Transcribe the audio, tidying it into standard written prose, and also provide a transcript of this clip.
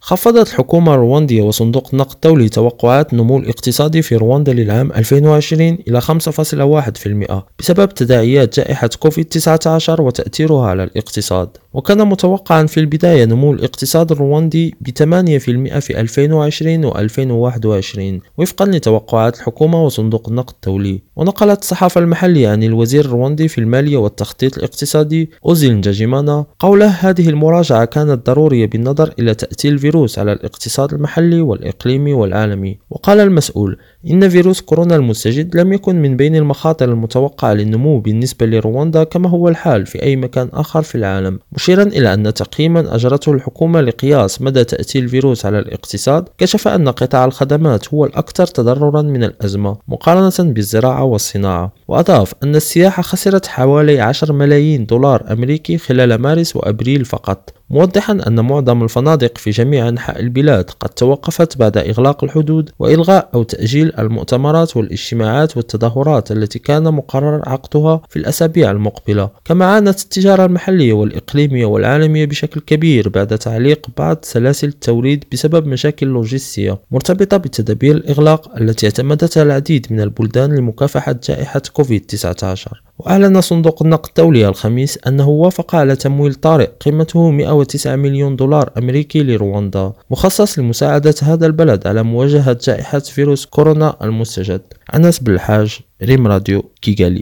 خفضت الحكومة الرواندية وصندوق النقد الدولي توقعات النمو الاقتصادي في رواندا للعام 2020 إلى 5.1% بسبب تداعيات جائحة كوفيد-19 وتأثيرها على الاقتصاد. وكان متوقعا في البداية نمو الاقتصاد الرواندي ب8% في 2020 و 2021 وفقا لتوقعات الحكومة وصندوق النقد الدولي. ونقلت الصحافة المحلية عن الوزير الرواندي في المالية والتخطيط الاقتصادي أوزيل نجاجيمانا قوله: هذه المراجعة كانت ضرورية بالنظر إلى تأثير الفيروس على الاقتصاد المحلي والإقليمي والعالمي. وقال المسؤول إن فيروس كورونا المستجد لم يكن من بين المخاطر المتوقعة للنمو بالنسبة لرواندا كما هو الحال في أي مكان آخر في العالم، مشيرا إلى أن تقييما أجرته الحكومة لقياس مدى تأثير الفيروس على الاقتصاد كشف أن قطاع الخدمات هو الأكثر تضررا من الأزمة مقارنة بالزراعة والصناعة. وأضاف أن السياحة خسرت حوالي 10 ملايين دولار أمريكي خلال مارس وأبريل فقط، موضحا أن معظم الفنادق في جميع أنحاء البلاد قد توقفت بعد إغلاق الحدود وإلغاء أو تأجيل المؤتمرات والاجتماعات والتظاهرات التي كان مقرر عقدها في الأسابيع المقبلة. كما عانت التجارة المحلية والإقليمية والعالمية بشكل كبير بعد تعليق بعض سلاسل التوريد بسبب مشاكل لوجستية مرتبطة بتدابير الإغلاق التي اعتمدتها العديد من البلدان لمكافحة جائحة كوفيد-19. وأعلن صندوق النقد الدولي الخميس أنه وافق على تمويل طارئ قيمته 109 مليون دولار أمريكي لرواندا مخصص لمساعدة هذا البلد على مواجهة جائحة فيروس كورونا المستجد. أنس بالحاج، ريم راديو، كيغالي.